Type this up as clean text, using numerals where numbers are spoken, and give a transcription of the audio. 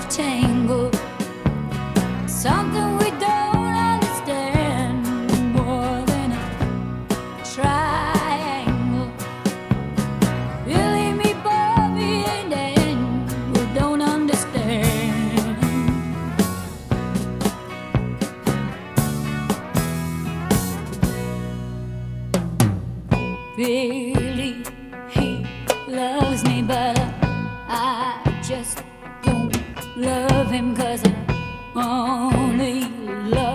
tangle, something we don't understand more than a triangle. Really, me, Bobby, and then we don't understand. Really, he loves me, but I just don't love him 'cause I only love